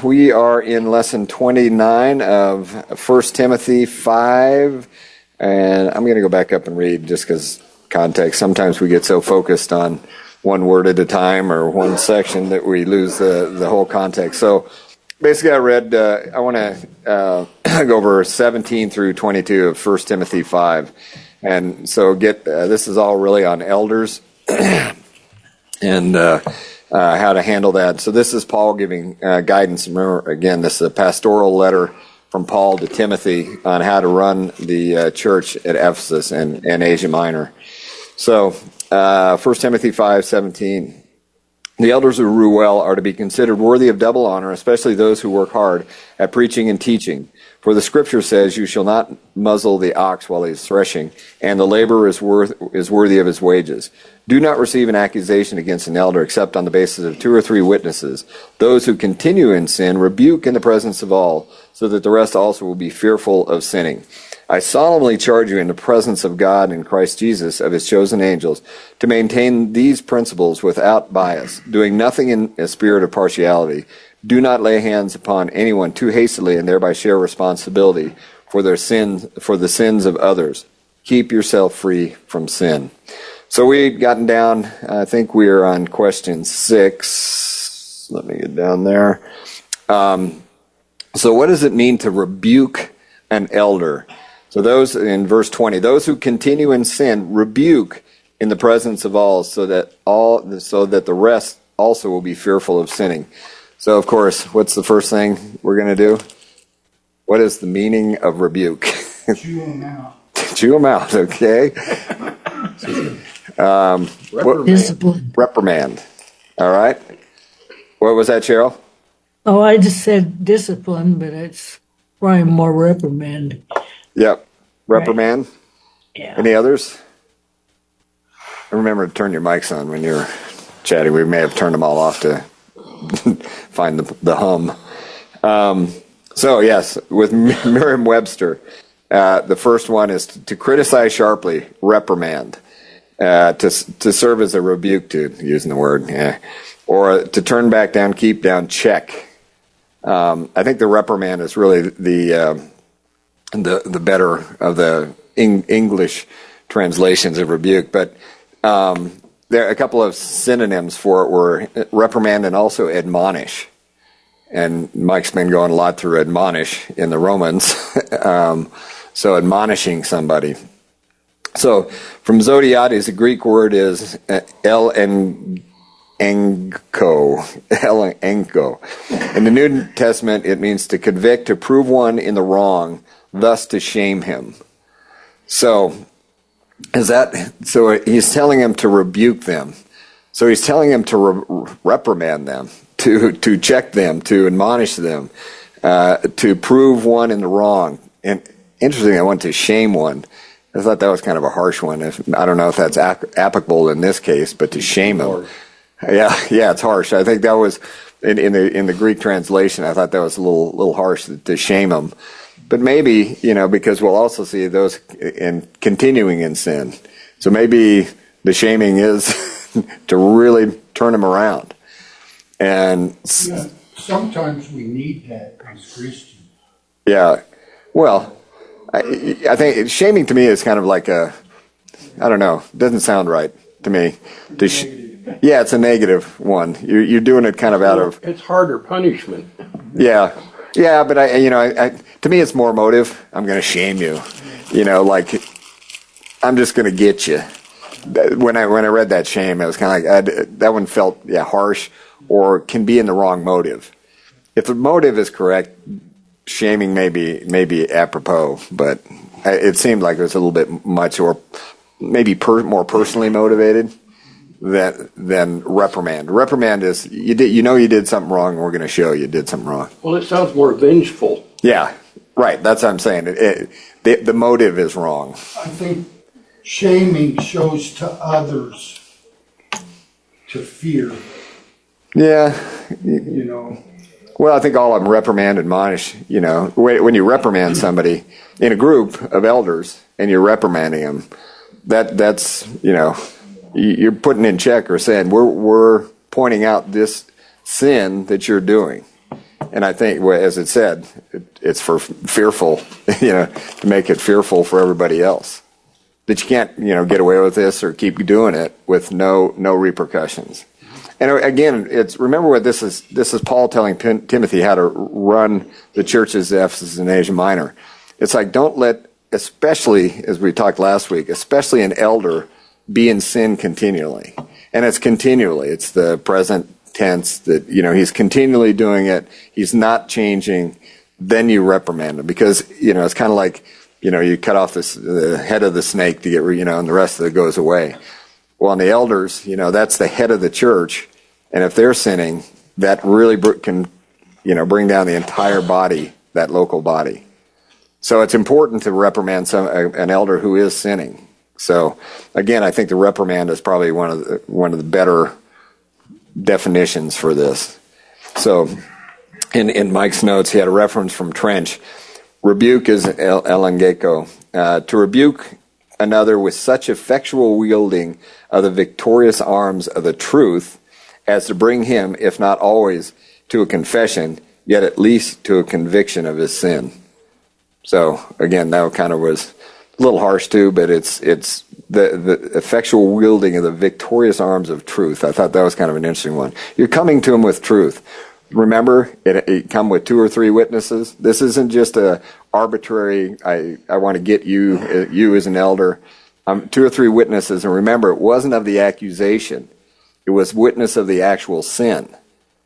we are in lesson 29 of 1 Timothy 5, and I'm going to go back up and read just because context. Sometimes we get so focused on one word at a time or one section that we lose the whole context. So basically I read, I want to go over 17 through 22 of 1 Timothy 5. And so this is all really on elders and how to handle that. So this is Paul giving guidance. Remember, again, this is a pastoral letter from Paul to Timothy on how to run the church at Ephesus and Asia Minor. So 1 Timothy 5:17. The elders who rule well are to be considered worthy of double honor, especially those who work hard at preaching and teaching. For the scripture says, "You shall not muzzle the ox while he is threshing, and the laborer is worthy of his wages." Do not receive an accusation against an elder except on the basis of 2 or 3 witnesses. Those who continue in sin rebuke in the presence of all, so that the rest also will be fearful of sinning. I solemnly charge you in the presence of God and Christ Jesus, of his chosen angels, to maintain these principles without bias, doing nothing in a spirit of partiality. Do not lay hands upon anyone too hastily and thereby share responsibility for the sins of others. Keep yourself free from sin. So we've gotten down, I think we are on question 6. Let me get down there. So what does it mean to rebuke an elder? So those, in verse 20, those who continue in sin rebuke in the presence of all, so that the rest also will be fearful of sinning. So, of course, what's the first thing we're going to do? What is the meaning of rebuke? Chew them out. Chew them out, okay. Discipline. Reprimand. All right. What was that, Cheryl? Oh, I just said discipline, but it's probably more reprimand. Yep. Reprimand. Right. Yeah. Any others? Remember to turn your mics on when you're chatting. We may have turned them all off to find the hum. So, yes, with Merriam-Webster, the first one is to criticize sharply, reprimand, to serve as a rebuke, to using the word, or to turn back down, keep down, check. I think the reprimand is really the better of the English translations of rebuke, but there are a couple of synonyms for it were reprimand and also admonish. And Mike's been going a lot through admonish in the Romans, so admonishing somebody. So from Zodiates, the Greek word is enko. In the New Testament, it means to convict, to prove one in the wrong, thus to shame him. So he's telling him to rebuke them. So he's telling him to reprimand them, to check them, to admonish them, to prove one in the wrong. And interesting, I went to shame one. I thought that was kind of a harsh one. I don't know if that's applicable in this case, but to shame him. Yeah, it's harsh. I think that was in the Greek translation. I thought that was a little harsh to shame him. But maybe, because we'll also see those in continuing in sin. So maybe the shaming is to really turn them around. And sometimes we need that as Christians. Yeah. Well, I think shaming to me is kind of like I don't know, doesn't sound right to me. Yeah, it's a negative one. You're doing it kind of out of... It's harder punishment. Yeah, but to me it's more motive. I'm going to shame you. Like I'm just going to get you. When I read that shame, it was kind of like that one felt harsh or can be in the wrong motive. If the motive is correct, shaming may be apropos, but it seemed like it was a little bit much, or maybe more personally motivated than reprimand. Reprimand is you did something wrong, and we're going to show you did something wrong. Well, it sounds more vengeful. Yeah, right. That's what I'm saying. The motive is wrong. I think shaming shows to others to fear. Yeah. Well, I think all of them reprimand, admonish. When you reprimand somebody in a group of elders and you're reprimanding them, that's you're putting in check or saying we're pointing out this sin that you're doing, and I think, well, as it said, it's for fearful, to make it fearful for everybody else. That you can't, get away with this or keep doing it with no repercussions. And again, remember what this is. This is Paul telling Timothy how to run the churches of Ephesus and Asia Minor. It's like, don't let, especially as we talked last week, especially an elder be in sin continually. And it's continually. It's the present tense that, he's continually doing it. He's not changing. Then you reprimand him because, it's kind of like, you cut off the head of the snake to get, and the rest of it goes away. Well, and the elders, that's the head of the church. And if they're sinning, that really can, bring down the entire body, that local body. So it's important to reprimand an elder who is sinning. So again, I think the reprimand is probably one of the better definitions for this. So in Mike's notes, he had a reference from Trench. Rebuke is elangeko. To rebuke another with such effectual wielding of the victorious arms of the truth as to bring him, if not always, to a confession, yet at least to a conviction of his sin. So again, that kind of was a little harsh too, but it's the effectual wielding of the victorious arms of truth. I thought that was kind of an interesting one. You're coming to him with truth. Remember, it come with 2 or 3 witnesses. This isn't just a arbitrary, I want to get you as an elder. 2 or 3 witnesses. And remember, it wasn't of the accusation. It was witness of the actual sin.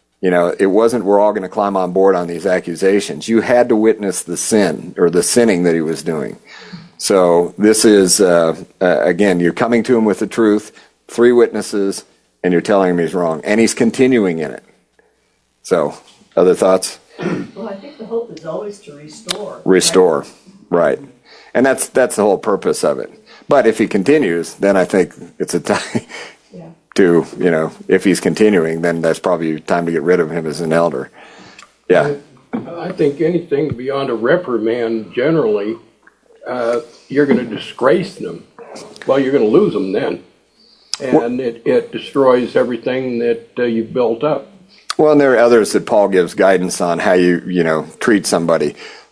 It wasn't we're all going to climb on board on these accusations. You had to witness the sin or the sinning that he was doing. So this is, again, you're coming to him with the truth, 3 witnesses, and you're telling him he's wrong. And he's continuing in it. So, other thoughts? Well, I think the hope is always to restore. Restore, right. And that's the whole purpose of it. But if he continues, then I think it's a time to, if he's continuing, then that's probably time to get rid of him as an elder. Yeah. I think anything beyond a reprimand, generally, you're going to disgrace them. Well, you're going to lose them then. And it destroys everything that you've built up. Well, and there are others that Paul gives guidance on how you treat somebody.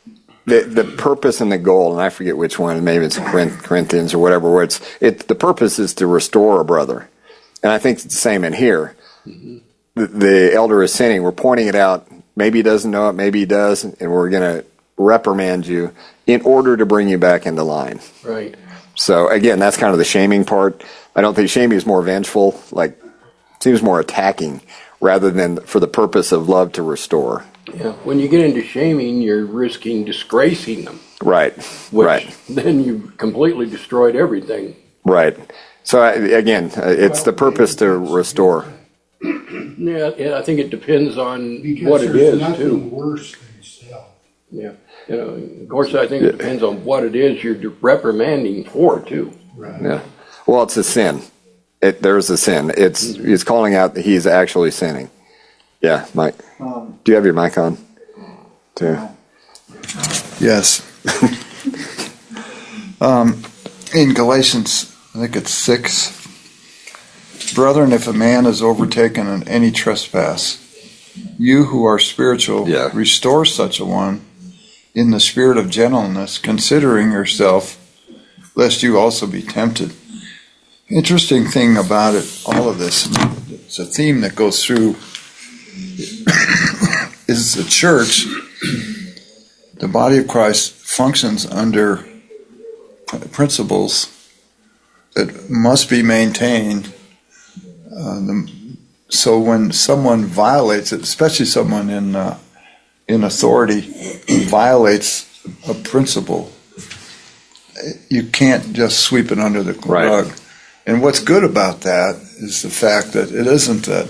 The purpose and the goal, and I forget which one, maybe it's Corinthians or whatever, where the purpose is to restore a brother. And I think it's the same in here. Mm-hmm. The elder is sinning. We're pointing it out. Maybe he doesn't know it, maybe he does, and we're going to reprimand you in order to bring you back into line. Right. So, again, that's kind of the shaming part. I don't think shaming is more vengeful, seems more attacking, rather than for the purpose of love to restore. Yeah, when you get into shaming, you're risking disgracing them. Right, right. Then you've completely destroyed everything. Right. So, again, it's the purpose to restore. Yeah, I think it depends on what it is, too. Because there's nothing worse than self. Yeah. Of course, I think it depends on what it is you're reprimanding for, too. Right. Yeah. Well, it's a sin. There's a sin. It's calling out that he's actually sinning. Yeah, Mike. Do you have your mic on? Too? Yes. In Galatians, I think it's 6. Brethren, if a man is overtaken in any trespass, you who are spiritual, restore such a one in the spirit of gentleness, considering yourself, lest you also be tempted. Interesting thing about it, all of this, it's a theme that goes through, is the church, the body of Christ, functions under principles that must be maintained. So when someone violates it, especially someone in authority violates a principle, you can't just sweep it under the rug. And what's good about that is the fact that it isn't that,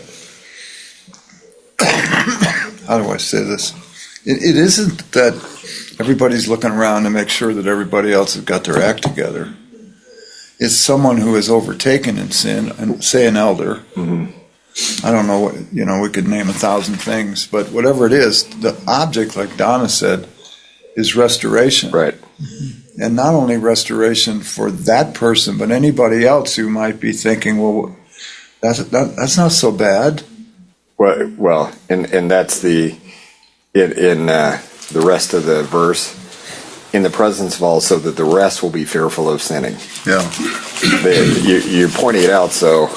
how do I say this? It isn't that everybody's looking around to make sure that everybody else has got their act together. It's someone who is overtaken in sin, and say an elder. Mm-hmm. I don't know what, we could name 1,000 things, but whatever it is, the object, like Donna said, is restoration. Right. And not only restoration for that person, but anybody else who might be thinking, well, that's not so bad. Well, and that's the in the rest of the verse, in the presence of all, so that the rest will be fearful of sinning. Yeah. You're pointing it out, so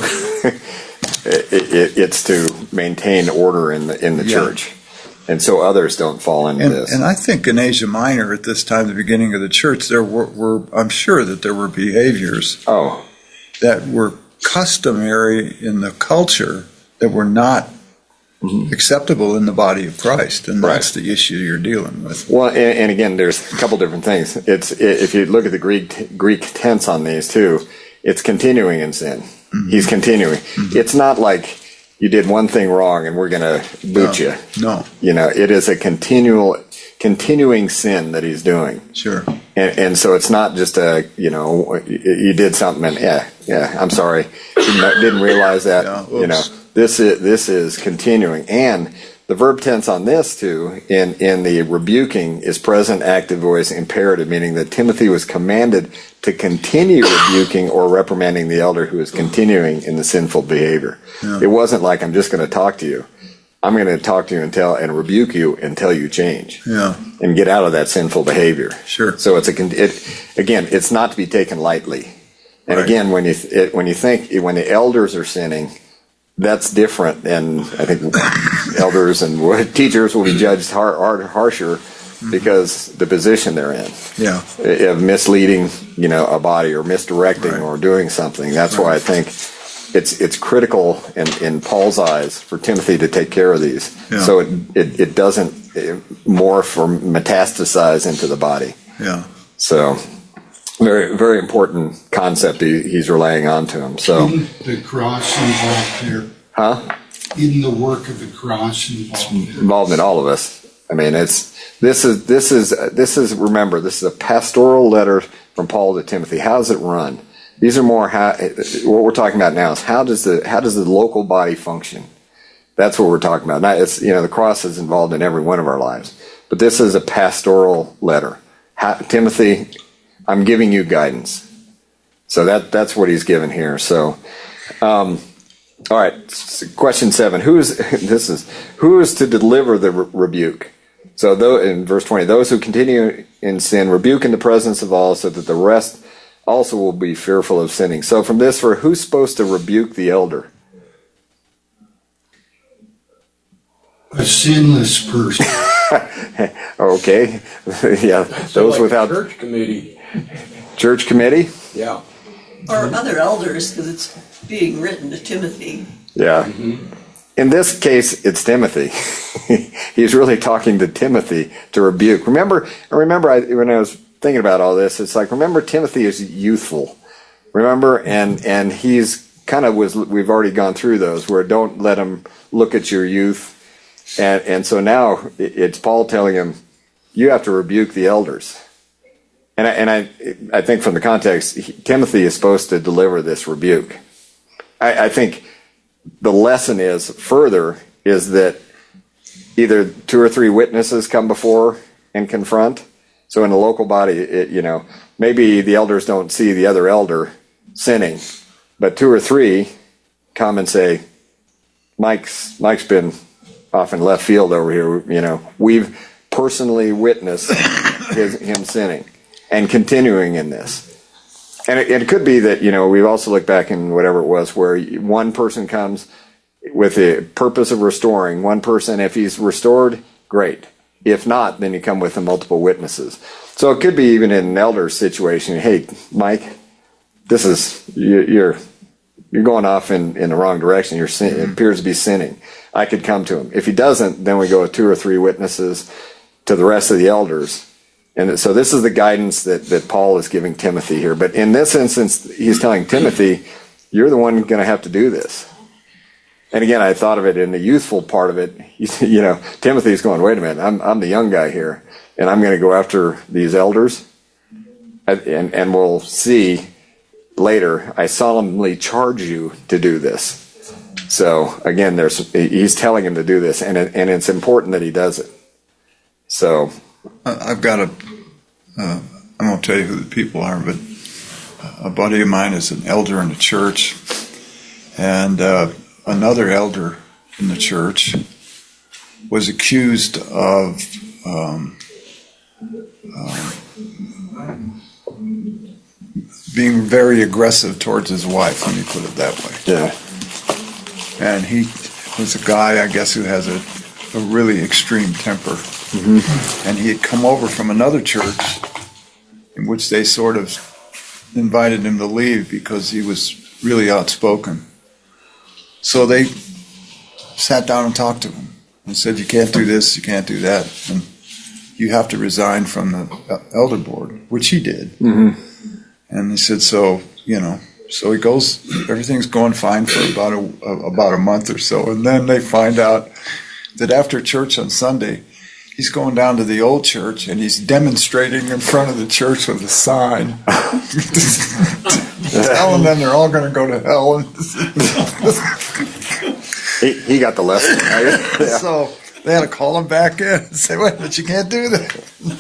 it's to maintain order in the church, and so others don't fall into this. And I think in Asia Minor at this time, the beginning of the church, there were I'm sure that there were behaviors that were customary in the culture that were not acceptable in the body of Christ, and that's the issue you're dealing with. Well, and again, there's a couple different things. If you look at the Greek tense on these too, it's continuing in sin. He's continuing. It's not like you did one thing wrong and we're going to boot you. No. It is a continuing sin that he's doing. Sure. And so it's not just you did something and I'm sorry, didn't realize that. This is continuing, and the verb tense on this too in the rebuking is present active voice imperative, meaning that Timothy was commanded to continue rebuking or reprimanding the elder who is continuing in the sinful behavior. Yeah. It wasn't like, I'm just going to talk to you. I'm going to talk to you and rebuke you until you change and get out of that sinful behavior. Sure. So it's not to be taken lightly. And again, when the elders are sinning, that's different, and I think elders and teachers will be judged harsher because the position they're in. Yeah. Of misleading, a body or misdirecting or doing something. That's why I think it's critical in Paul's eyes for Timothy to take care of these, so it doesn't morph or metastasize into the body. Yeah. So very, very important concept he's relaying on to him. So isn't the cross involved there? Huh? Isn't the work of the cross involved in all of us? I mean, this is remember, this is a pastoral letter from Paul to Timothy. How does it run? These are more what we're talking about now is how does the local body function? That's what we're talking about. Now, the cross is involved in every one of our lives, but this is a pastoral letter. Timothy, I'm giving you guidance. So that's what he's given here. So, all right. Question 7. Who is to deliver the rebuke? So in verse 20, those who continue in sin rebuke in the presence of all, so that the rest also will be fearful of sinning. So from this, who's supposed to rebuke the elder? A sinless person. Okay. Yeah. Those without church committee. Church committee? Yeah. Or other elders, because it's being written to Timothy. Yeah. Mm-hmm. In this case, it's Timothy. He's really talking to Timothy to rebuke. Remember when I was thinking about all this, it's like, remember Timothy is youthful. Remember? And he's kind of we've already gone through those, where don't let him look at your youth. And so now it's Paul telling him, you have to rebuke the elders. And I think from the context, Timothy is supposed to deliver this rebuke. I think the lesson is that either 2 or 3 witnesses come before and confront. So in a local body, maybe the elders don't see the other elder sinning, but 2 or 3 come and say, Mike's been off in left field over here. We've personally witnessed him sinning and continuing in this. And it could be that, we've also looked back in whatever it was, where one person comes with the purpose of restoring one person. If he's restored, great. If not, then you come with the multiple witnesses. So it could be even in an elder situation. Hey, Mike, you're going off in the wrong direction. It appears to be sinning. I could come to him. If he doesn't, then we go with 2 or 3 witnesses to the rest of the elders. And so this is the guidance that Paul is giving Timothy here. But in this instance, he's telling Timothy, you're the one going to have to do this. And again, I thought of it in the youthful part of it. Timothy's going, wait a minute, I'm the young guy here, and I'm going to go after these elders. And we'll see later, I solemnly charge you to do this. So again, he's telling him to do this, and it's important that he does it. So I've got I won't tell you who the people are, but a buddy of mine is an elder in the church, and another elder in the church was accused of being very aggressive towards his wife, let me put it that way. Yeah. And he was a guy, I guess, who has a really extreme temper. Mm-hmm. And he had come over from another church in which they sort of invited him to leave because he was really outspoken. So they sat down and talked to him and said, you can't do this, you can't do that, and you have to resign from the elder board, which he did. Mm-hmm. And he said, so he goes, everything's going fine for about a month or so, and then they find out that after church on Sunday, he's going down to the old church and he's demonstrating in front of the church with a sign telling them they're all going to go to hell. He got the lesson, right? Yeah. So they had to call him back in and say, wait, but you can't do that.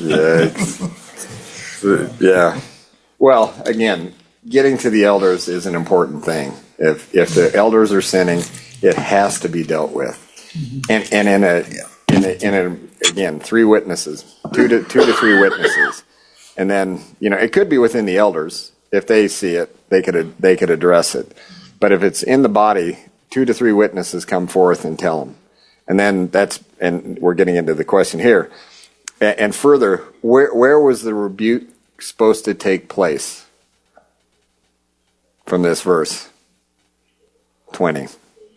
Yeah. Well, again, getting to the elders is an important thing. If the elders are sinning, it has to be dealt with. And in a again, 3 witnesses, two to 3 witnesses, and then it could be within the elders. If they see it, they could address it. But if it's in the body, 2 to 3 witnesses come forth and tell them. And then and we're getting into the question here. And further, where was the rebuke supposed to take place from this verse 20?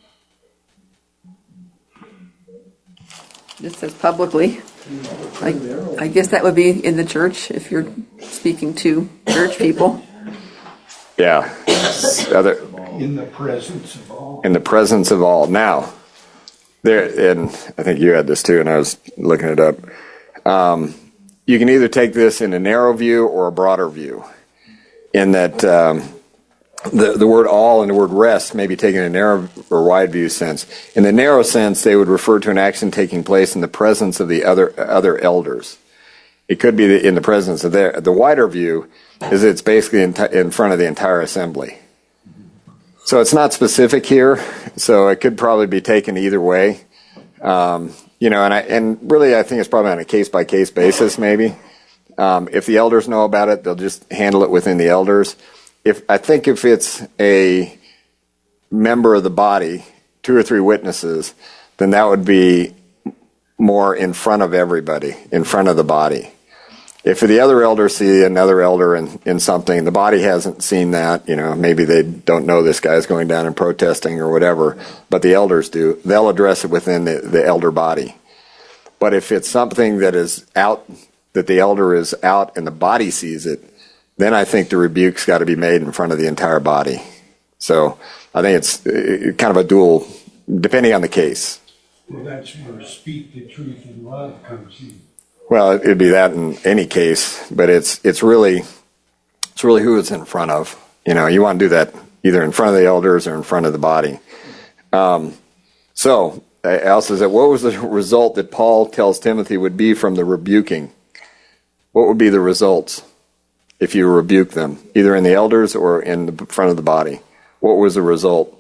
It says publicly. I guess that would be in the church if you're speaking to church people. Yeah. In the presence of all. In the presence of all. Now, and I think you had this too, and I was looking it up. You can either take this in a narrow view or a broader view, in that the word all and the word rest may be taken in a narrow or wide view sense. In the narrow sense, they would refer to an action taking place in the presence of the other elders. It could be in the presence of the wider view is it's basically in front of the entire assembly. So it's not specific here, so it could probably be taken either way. And really I think it's probably on a case-by-case basis maybe. If the elders know about it, they'll just handle it within the elders. If it's a member of the body, 2 or 3 witnesses, then that would be more in front of everybody, in front of the body. If the other elders see another elder in something, the body hasn't seen that, maybe they don't know this guy's going down and protesting or whatever, but the elders do, they'll address it within the elder body. But if it's something that is out, that the elder is out and the body sees it, then I think the rebuke's got to be made in front of the entire body. So I think it's kind of a dual, depending on the case. Well, that's where speak the truth in love comes in. Well, it'd be that in any case, but it's really who it's in front of. You want to do that either in front of the elders or in front of the body. So Al says that what was the result that Paul tells Timothy would be from the rebuking? What would be the results if you rebuke them, either in the elders or in the front of the body? What was the result?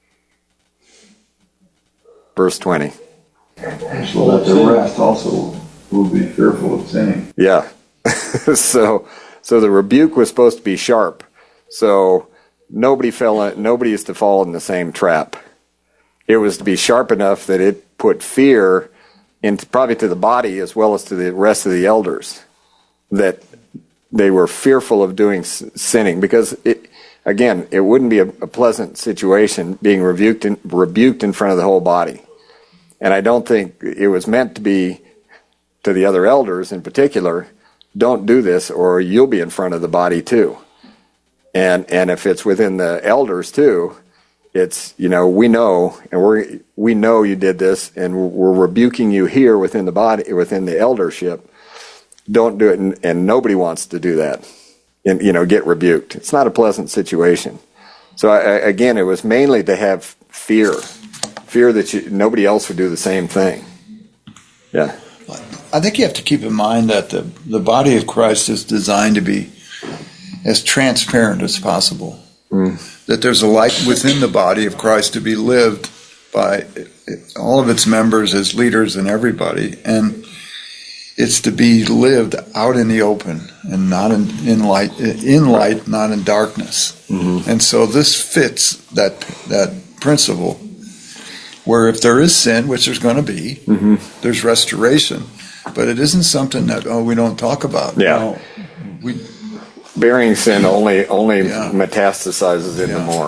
Verse 20. So that the rest also will be fearful of sinning. Yeah. So the rebuke was supposed to be sharp. So nobody is to fall in the same trap. It was to be sharp enough that it put fear into probably to the body as well as to the rest of the elders, that they were fearful of doing sinning, because it wouldn't be a pleasant situation being rebuked in front of the whole body. And I don't think it was meant to be to the other elders in particular, don't do this or you'll be in front of the body too. And if it's within the elders too, it's, we know, and we know you did this, and we're rebuking you here within the body, within the eldership. Don't do it, and nobody wants to do that, and get rebuked. It's not a pleasant situation. So again, it was mainly to have fear that nobody else would do the same thing. Yeah. I think you have to keep in mind that the body of Christ is designed to be as transparent as possible. That there's a life within the body of Christ to be lived by all of its members as leaders and everybody, and it's to be lived out in the open and not in light, not in darkness. Mm-hmm. And so this fits that principle, where if there is sin, which there's going to be, mm-hmm. there's restoration, but it isn't something that we don't talk about. Yeah, bearing sin only metastasizes it more.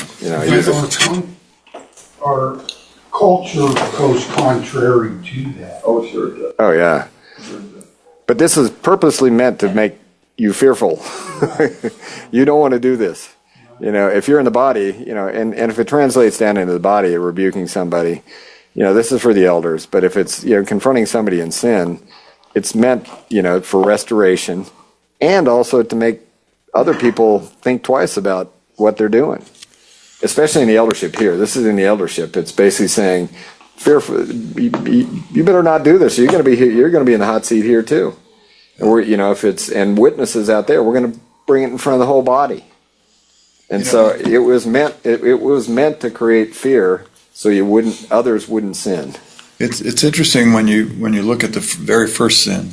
Our culture goes contrary to that. Oh, sure it does. Oh, yeah. But this is purposely meant to make you fearful. You don't want to do this. If you're in the body, and if it translates down into the body, rebuking somebody, this is for the elders. But if it's, confronting somebody in sin, it's meant, for restoration and also to make other people think twice about what they're doing, especially in the eldership here. This is in the eldership. It's basically saying, fearful, you better not do this. You're going to be in the hot seat here too. And if it's, and witnesses out there, we're going to bring it in front of the whole body. And so it was meant to create fear so others wouldn't sin. It's interesting when you look at the very first sin.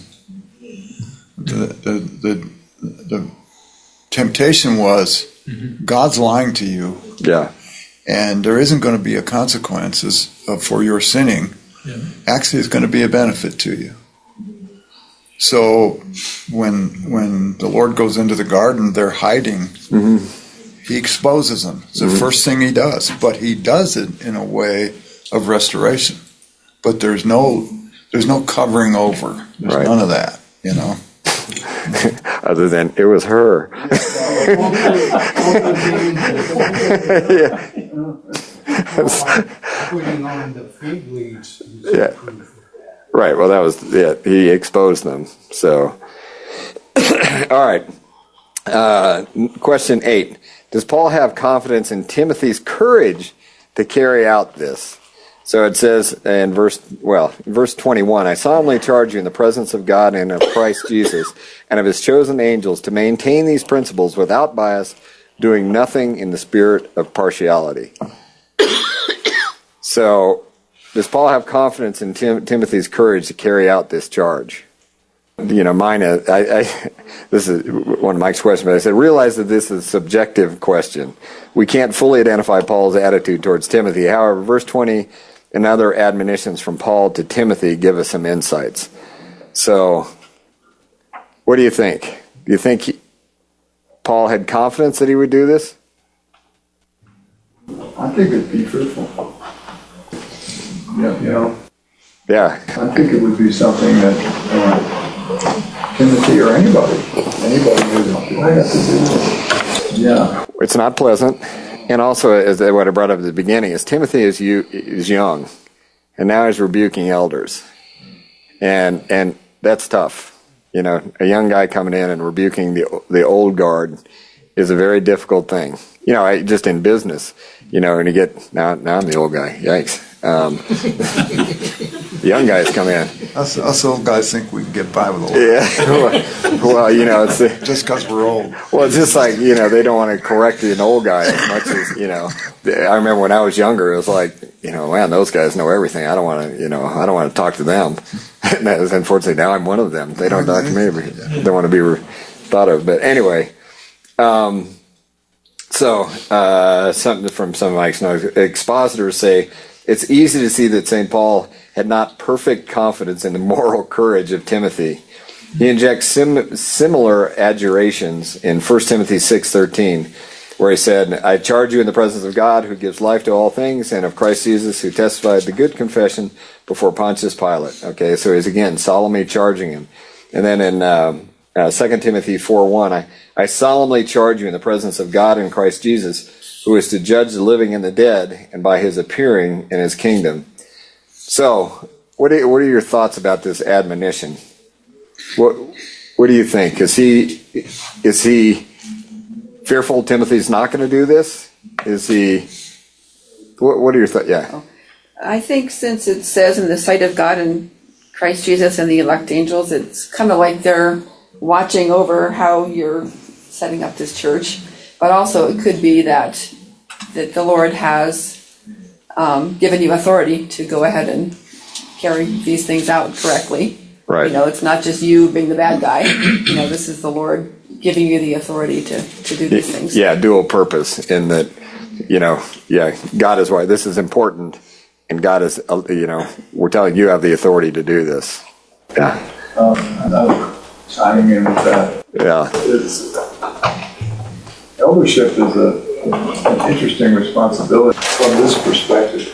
The temptation was, mm-hmm. God's lying to you. Yeah. And there isn't going to be a consequences for your sinning. Yeah. Actually, it's going to be a benefit to you. So when the Lord goes into the garden, they're hiding. Mm-hmm. He exposes them. It's the mm-hmm. first thing he does. But he does it in a way of restoration. But there's no covering over. There's none of that, Other than it was her. Putting on the fig leaves. Yeah. Right. Well, that was it. He exposed them. So, all right. Question 8. Does Paul have confidence in Timothy's courage to carry out this? So it says in verse 21, I solemnly charge you in the presence of God and of Christ Jesus and of his chosen angels to maintain these principles without bias, doing nothing in the spirit of partiality. So does Paul have confidence in Timothy's courage to carry out this charge? Mine is, this is one of Mike's questions, but I said, realize that this is a subjective question. We can't fully identify Paul's attitude towards Timothy. However, verse 20 and other admonitions from Paul to Timothy give us some insights. So, what do you think? Do you think Paul had confidence that he would do this? I think it'd be truthful. Yeah. I think it would be something that Timothy or anybody would have to do. Yeah. It's not pleasant. And also, as what I brought up at the beginning, is Timothy is young, and now he's rebuking elders. And that's tough. A young guy coming in and rebuking the old guard is a very difficult thing. Just in business, and you get, now I'm the old guy, yikes. The young guys come in. Us old guys think we can get by with old. Yeah. Well, it's just because we're old. Well, it's just like they don't want to correct an old guy as much as I remember when I was younger, it was like man, those guys know everything. I don't want to talk to them. And unfortunately, now I'm one of them. They don't talk to me. They don't want to be thought of. But anyway, something from some of Mike's notes. Expositors say it's easy to see that St. Paul had not perfect confidence in the moral courage of Timothy. He injects similar adjurations in 1 Timothy 6:13, where he said, I charge you in the presence of God, who gives life to all things, and of Christ Jesus, who testified the good confession before Pontius Pilate. Okay, so he's again solemnly charging him. And then in 2 Timothy 4:1, I solemnly charge you in the presence of God and Christ Jesus, who is to judge the living and the dead, and by his appearing in his kingdom. So, what are your thoughts about this admonition? What do you think? Is he fearful Timothy's not going to do this? Is he? What are your thoughts? Yeah. I think since it says in the sight of God and Christ Jesus and the elect angels, it's kind of like they're watching over how you're setting up this church. But also it could be that the Lord has given you authority to go ahead and carry these things out correctly. Right. It's not just you being the bad guy. This is the Lord giving you the authority to do these things. Yeah, dual purpose in that, God is right. This is important, and God is, we're telling you have the authority to do this. Yeah. Another chiming in with that. Yeah. Eldership is an interesting responsibility from this perspective.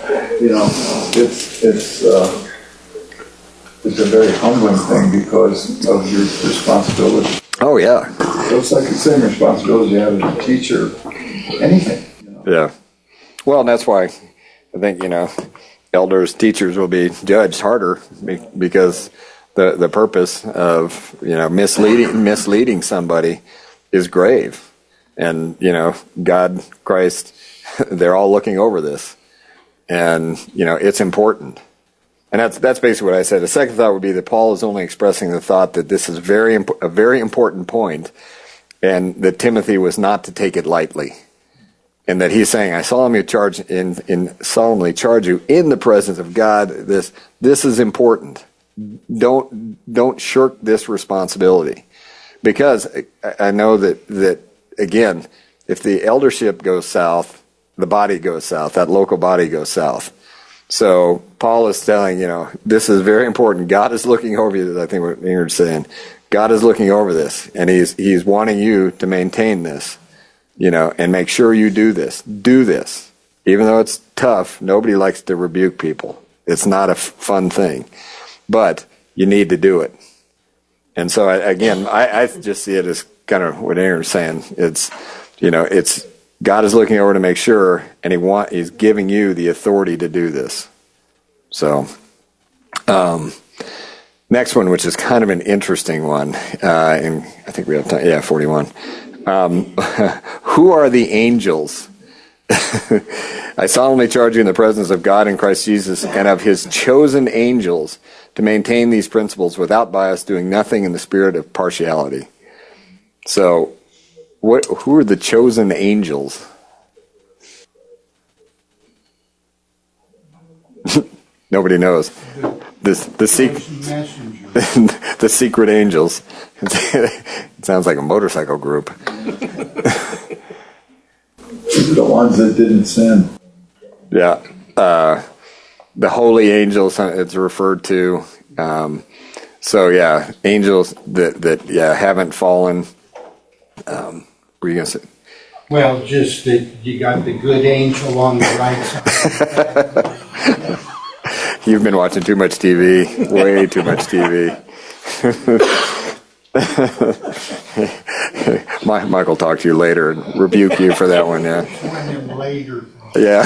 It's a very humbling thing because of your responsibility. Oh, yeah. It's like the same responsibility you have as a teacher, anything. Yeah. Well, and that's why I think, elders, teachers will be judged harder because the purpose of, misleading somebody is grave. And, God, Christ, they're all looking over this. And, it's important. And that's basically what I said. The second thought would be that Paul is only expressing the thought that this is a very important point, and that Timothy was not to take it lightly. And that he's saying, I solemnly charge you in the presence of God. This is important. Don't shirk this responsibility. Because I know that again, if the eldership goes south, the body goes south, that local body goes south. So Paul is telling, this is very important. God is looking over you. I think what Ingrid's saying. God is looking over this, and he's wanting you to maintain this, and make sure you do this. Do this. Even though it's tough, nobody likes to rebuke people. It's not a fun thing. But you need to do it. And so, I just see it as kind of what Ingrid's saying. It's God is looking over to make sure, and He's giving you the authority to do this. So, next one, which is kind of an interesting one, and I think we have time. Yeah, 41. Who are the angels? I solemnly charge you in the presence of God and Christ Jesus and of His chosen angels to maintain these principles without bias, doing nothing in the spirit of partiality. So, who are the chosen angels? Nobody knows. The secret angels. It sounds like a motorcycle group. The ones that didn't sin. Yeah. The holy angels, it's referred to. Angels that haven't fallen. Were you going to say? Well, just that you got the good angel on the right side. You've been watching too much TV. Way too much TV. Mike will talk to you later and rebuke you for that one, yeah. Later. Yeah.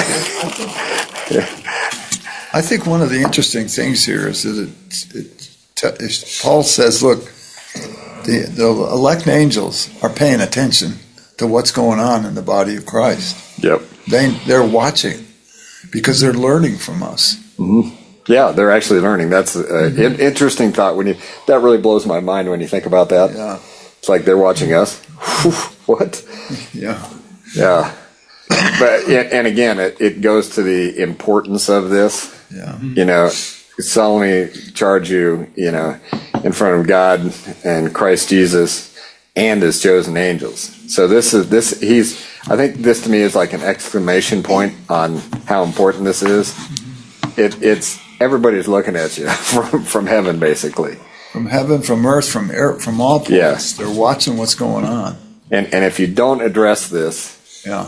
I think one of the interesting things here is that Paul says, look, the elect angels are paying attention to what's going on in the body of Christ. Yep. They're watching because they're learning from us. Mm-hmm. Yeah, they're actually learning. That's an interesting thought. That really blows my mind when you think about that. Yeah. It's like they're watching us. What? Yeah. Yeah. But and again, it goes to the importance of this. Yeah. Solemnly charge you, in front of God and Christ Jesus and His chosen angels. So I think this to me is like an exclamation point on how important this is. It's everybody's looking at you from heaven, basically. From heaven, from earth, from air, from all places. Yeah. They're watching what's going on. And if you don't address this, yeah,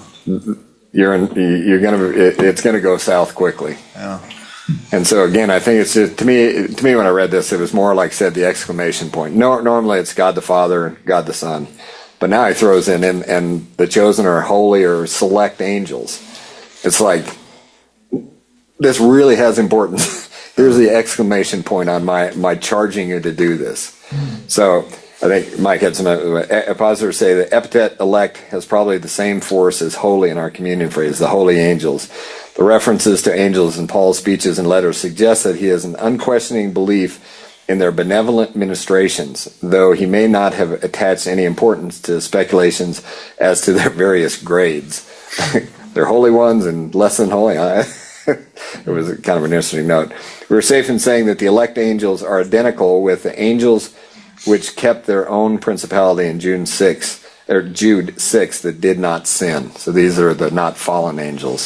it's gonna go south quickly. Yeah. And so again, I think it's just, to me when I read this, it was more like said the exclamation point. Normally it's God the Father, God the Son, but now He throws in and the chosen are holy or select angels. It's like this really has importance. Here's the exclamation point on my charging you to do this. So I think Mike had some positives say the epithet elect has probably the same force as holy in our communion phrase, the holy angels. The references to angels in Paul's speeches and letters suggest that he has an unquestioning belief in their benevolent ministrations, though he may not have attached any importance to speculations as to their various grades. They're holy ones and less than holy. It was kind of an interesting note. We're safe in saying that the elect angels are identical with the angels which kept their own principality in Jude 6 that did not sin. So these are the not fallen angels.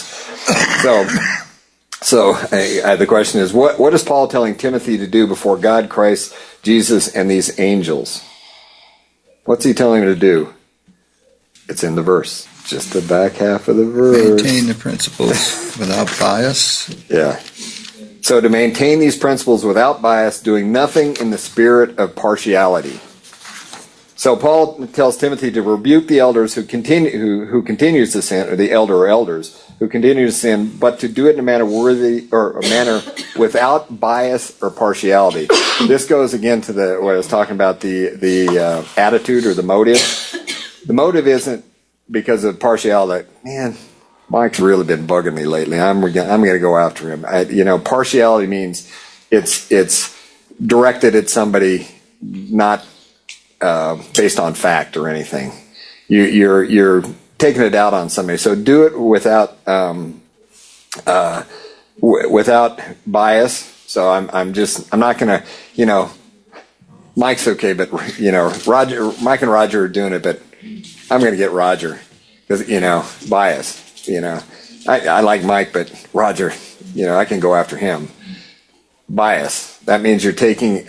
So the question is, what is Paul telling Timothy to do before God, Christ, Jesus, and these angels? What's he telling him to do? It's in the verse. Just the back half of the verse. Maintain the principles without bias. Yeah. So to maintain these principles without bias, doing nothing in the spirit of partiality. So Paul tells Timothy to rebuke the elders who continues to sin, or the elder or elders who continue to sin, but to do it in a manner worthy, or a manner without bias or partiality. This goes again to what I was talking about, the attitude or the motive. The motive isn't because of partiality. Man, Mike's really been bugging me lately. I'm going to go after him. Partiality means it's directed at somebody, not based on fact or anything. You're taking it out on somebody. So do it without bias. So I'm not going to, Mike's okay, but Mike and Roger are doing it, but I'm going to get Roger because bias. I like Mike, but Roger, I can go after him. Bias. That means you're taking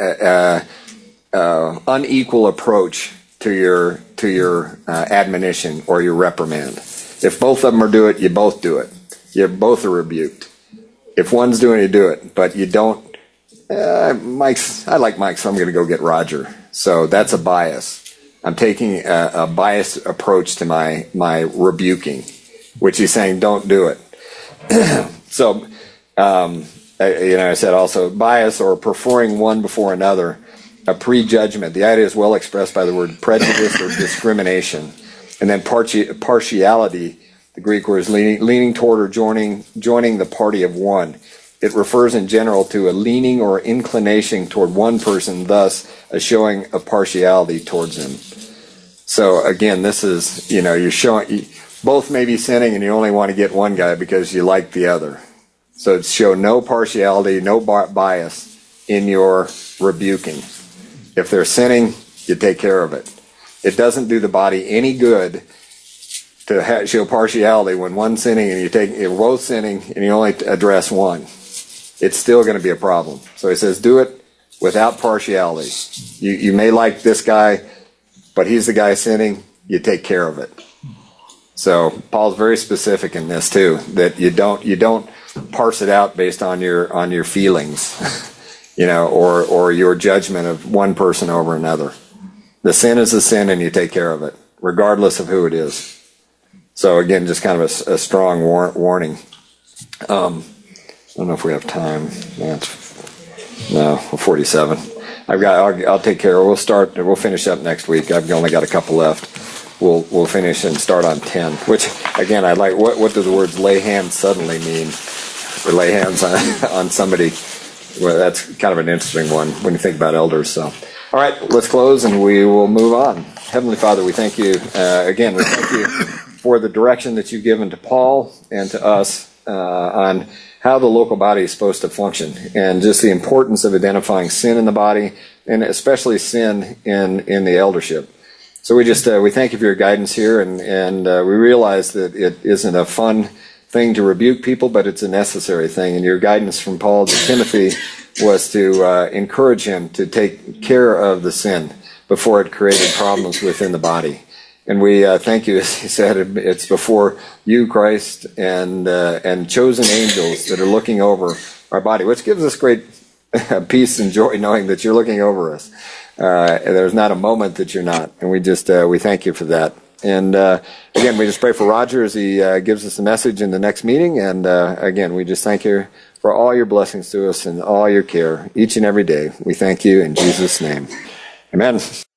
unequal approach to your admonition or your reprimand. If both of them are doing it, you both do it. You both are rebuked. If one's doing it, you do it, but you don't. I like Mike, so I'm going to go get Roger. So that's a bias. I'm taking a biased approach to my rebuking, which he's saying don't do it. So, I said also bias or preferring one before another. A prejudgment. The idea is well expressed by the word prejudice or discrimination. And then partiality, the Greek word is leaning toward or joining the party of one. It refers in general to a leaning or inclination toward one person, thus a showing of partiality towards him. So again, this is, you're showing, both may be sinning and you only want to get one guy because you like the other. So show no partiality, no bias in your rebuking. If they're sinning, you take care of it. It doesn't do the body any good to show partiality when one's sinning and you're both sinning and you only address one. It's still going to be a problem. So he says, do it without partiality. You may like this guy, but he's the guy sinning. You take care of it. So Paul's very specific in this too, that you don't parse it out based on your feelings. Or your judgment of one person over another. The sin is a sin and you take care of it, regardless of who it is. So again, just kind of a strong warning. I don't know if we have time. No, 47. I'll take care of it. We'll finish up next week. I've only got a couple left. We'll finish and start on 10, which again, I like. What do the words lay hands suddenly mean? Or lay hands on somebody. Well, that's kind of an interesting one when you think about elders. So, all right, let's close and we will move on. Heavenly Father, we thank you again. We thank you for the direction that you've given to Paul and to us on how the local body is supposed to function, and just the importance of identifying sin in the body, and especially sin in the eldership. So we thank you for your guidance here, and we realize that it isn't a fun thing to rebuke people, but it's a necessary thing. And your guidance from Paul to Timothy was to encourage him to take care of the sin before it created problems within the body. And we thank you, as he said, it's before you, Christ, and chosen angels that are looking over our body, which gives us great peace and joy knowing that you're looking over us. And there's not a moment that you're not. And we thank you for that. And again, we just pray for Roger as he gives us a message in the next meeting. And again, we just thank you for all your blessings to us and all your care each and every day. We thank you in Jesus' name. Amen.